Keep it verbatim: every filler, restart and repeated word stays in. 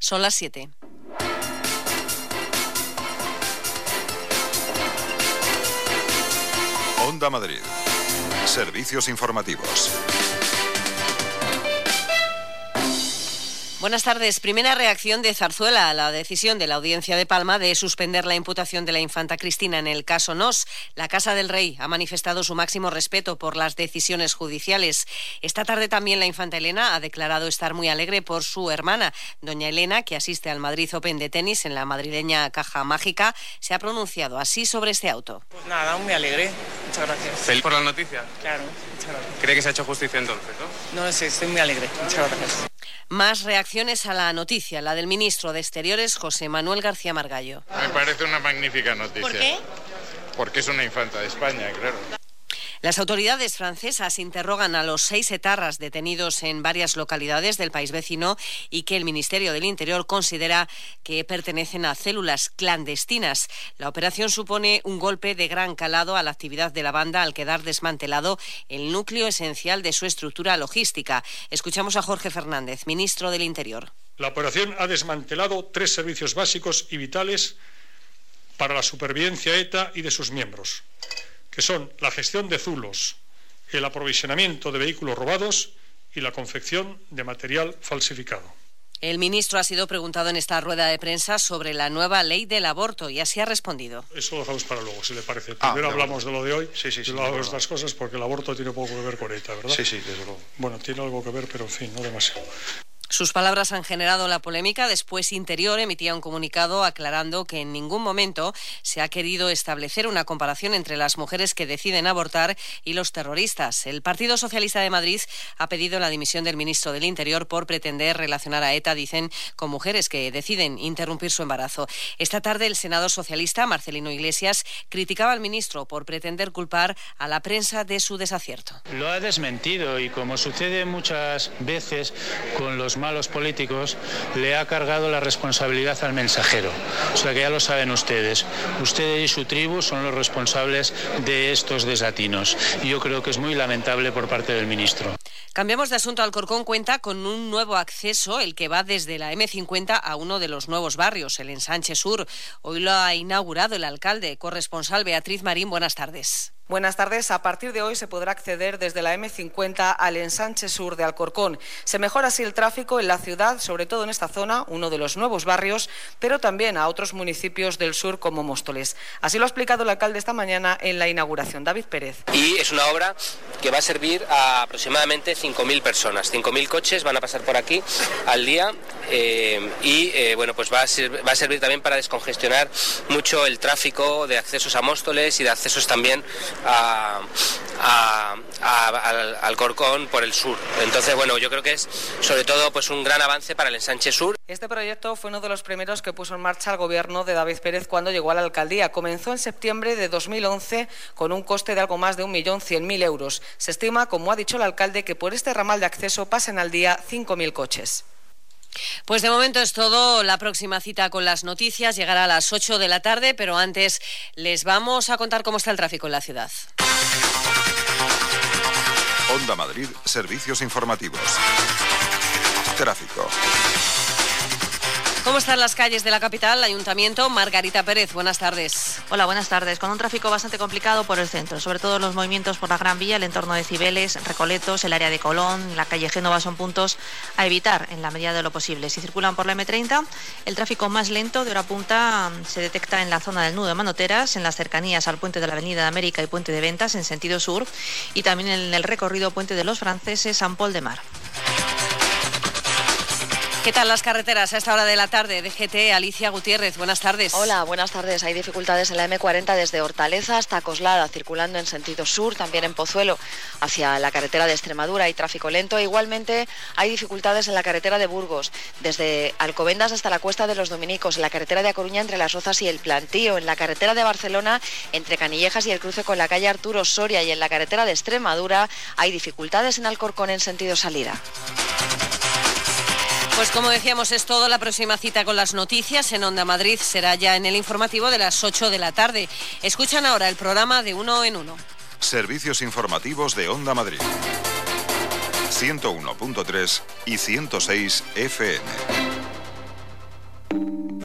Son las siete. Onda Madrid. Servicios informativos. Buenas tardes. Primera reacción de Zarzuela a la decisión de la Audiencia de Palma de suspender la imputación de la infanta Cristina en el caso Nos. La Casa del Rey ha manifestado su máximo respeto por las decisiones judiciales. Esta tarde también la infanta Elena ha declarado estar muy alegre por su hermana. Doña Elena, que asiste al Madrid Open de tenis en la madrileña Caja Mágica, se ha pronunciado así sobre este auto. Pues nada, muy alegre. Muchas gracias. ¿Feliz por la noticia? Claro, muchas gracias. ¿Cree que se ha hecho justicia entonces, no? No lo sé, estoy muy alegre. Muchas gracias. Más reacciones a la noticia, la del ministro de Exteriores, José Manuel García Margallo. Me parece una magnífica noticia. ¿Por qué? Porque es una infanta de España, claro. Las autoridades francesas interrogan a los seis etarras detenidos en varias localidades del país vecino y que el Ministerio del Interior considera que pertenecen a células clandestinas. La operación supone un golpe de gran calado a la actividad de la banda al quedar desmantelado el núcleo esencial de su estructura logística. Escuchamos a Jorge Fernández, ministro del Interior. La operación ha desmantelado tres servicios básicos y vitales para la supervivencia ETA y de sus miembros, que son la gestión de zulos, el aprovisionamiento de vehículos robados y la confección de material falsificado. El ministro ha sido preguntado en esta rueda de prensa sobre la nueva ley del aborto y así ha respondido. Eso lo dejamos para luego, si le parece. Ah, Primero hablamos de lo de hoy sí, sí, sí, y luego de sí, estas cosas, porque el aborto tiene poco que ver con ETA, ¿verdad? Sí, sí, desde luego. Bueno, tiene algo que ver, pero en fin, no demasiado. Sus palabras han generado la polémica. Después, Interior emitía un comunicado aclarando que en ningún momento se ha querido establecer una comparación entre las mujeres que deciden abortar y los terroristas. El Partido Socialista de Madrid ha pedido la dimisión del ministro del Interior por pretender relacionar a ETA, dicen, con mujeres que deciden interrumpir su embarazo. Esta tarde, el senador socialista, Marcelino Iglesias, criticaba al ministro por pretender culpar a la prensa de su desacierto. Lo ha desmentido y, como sucede muchas veces con los malos políticos, le ha cargado la responsabilidad al mensajero. O sea que ya lo saben ustedes. Ustedes y su tribu son los responsables de estos desatinos. Y yo creo que es muy lamentable por parte del ministro. Cambiamos de asunto. Alcorcón cuenta con un nuevo acceso, el que va desde la eme cincuenta a uno de los nuevos barrios, el Ensanche Sur. Hoy lo ha inaugurado el alcalde. Corresponsal Beatriz Marín, buenas tardes. Buenas tardes. A partir de hoy se podrá acceder desde la eme cincuenta al Ensanche Sur de Alcorcón. Se mejora así el tráfico en la ciudad, sobre todo en esta zona, uno de los nuevos barrios, pero también a otros municipios del sur como Móstoles. Así lo ha explicado el alcalde esta mañana en la inauguración. David Pérez. Y es una obra que va a servir a aproximadamente cinco mil personas. cinco mil coches van a pasar por aquí al día eh, y eh, bueno, pues va a, ser, va a servir también para descongestionar mucho el tráfico de accesos a Móstoles y de accesos también A, a, a, al Alcorcón por el sur. Entonces, bueno, yo creo que es sobre todo pues un gran avance para el Ensanche Sur. Este proyecto fue uno de los primeros que puso en marcha el gobierno de David Pérez cuando llegó a la alcaldía. Comenzó en septiembre de dos mil once con un coste de algo más de un millón cien mil euros. Se estima, como ha dicho el alcalde, que por este ramal de acceso pasen al día cinco mil coches. Pues de momento es todo. La próxima cita con las noticias llegará a las ocho de la tarde, pero antes les vamos a contar cómo está el tráfico en la ciudad. Onda Madrid, servicios informativos. Tráfico. ¿Cómo están las calles de la capital? Ayuntamiento, Margarita Pérez, buenas tardes. Hola, buenas tardes. Con un tráfico bastante complicado por el centro, sobre todo los movimientos por la Gran Vía, el entorno de Cibeles, Recoletos, el área de Colón, la calle Génova son puntos a evitar en la medida de lo posible. Si circulan por la eme treinta, el tráfico más lento de hora punta se detecta en la zona del nudo de Manoteras, en las cercanías al puente de la Avenida de América y puente de Ventas en sentido sur y también en el recorrido puente de los Franceses, San Pol de Mar. ¿Qué tal las carreteras a esta hora de la tarde? D G T, Alicia Gutiérrez, buenas tardes. Hola, buenas tardes. Hay dificultades en la eme cuarenta desde Hortaleza hasta Coslada, circulando en sentido sur, también en Pozuelo, hacia la carretera de Extremadura hay tráfico lento. E igualmente hay dificultades en la carretera de Burgos, desde Alcobendas hasta la Cuesta de los Dominicos, en la carretera de A Coruña entre Las Rozas y el Plantío, en la carretera de Barcelona entre Canillejas y el cruce con la calle Arturo Soria, y en la carretera de Extremadura hay dificultades en Alcorcón en sentido salida. Pues como decíamos, es todo. La próxima cita con las noticias en Onda Madrid será ya en el informativo de las ocho de la tarde. Escuchan ahora el programa de Uno en Uno. Servicios informativos de Onda Madrid. ciento uno punto tres y ciento seis efe eme.